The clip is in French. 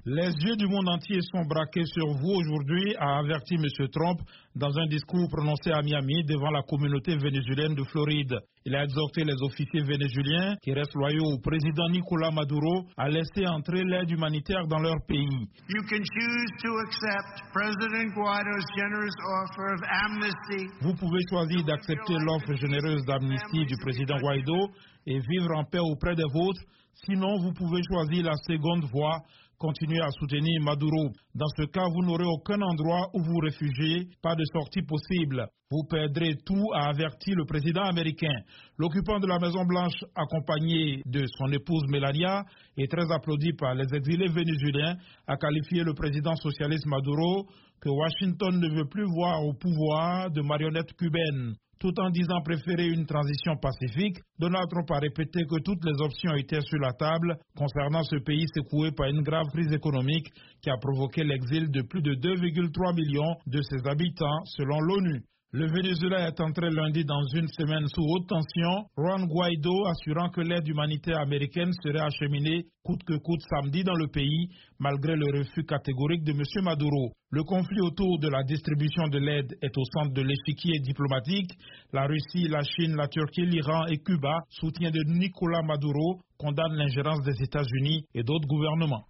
Les yeux du monde entier sont braqués sur vous aujourd'hui, a averti M. Trump dans un discours prononcé à Miami devant la communauté vénézuélienne de Floride. Il a exhorté les officiers vénézuéliens qui restent loyaux au président Nicolás Maduro à laisser entrer l'aide humanitaire dans leur pays. Vous pouvez choisir d'accepter l'offre généreuse d'amnistie du président Guaido et vivre en paix auprès des vôtres. Sinon, vous pouvez choisir la seconde voie, continuer à soutenir Maduro. Dans ce cas, vous n'aurez aucun endroit où vous réfugier, pas de sortie possible. Vous perdrez tout, a averti le président américain. L'occupant de la Maison-Blanche, accompagné de son épouse Melania et très applaudi par les exilés vénézuéliens, a qualifié le président socialiste Maduro que Washington ne veut plus voir au pouvoir de marionnettes cubaines. Tout en disant préférer une transition pacifique, Donald Trump a répété que toutes les options étaient sur la table concernant ce pays secoué par une grave crise économique qui a provoqué l'exil de plus de 2,3 millions de ses habitants selon l'ONU. Le Venezuela est entré lundi dans une semaine sous haute tension, Juan Guaido assurant que l'aide humanitaire américaine serait acheminée coûte que coûte samedi dans le pays, malgré le refus catégorique de M. Maduro. Le conflit autour de la distribution de l'aide est au centre de l'échiquier diplomatique. La Russie, la Chine, la Turquie, l'Iran et Cuba, soutien de Nicolás Maduro, condamnent l'ingérence des États-Unis et d'autres gouvernements.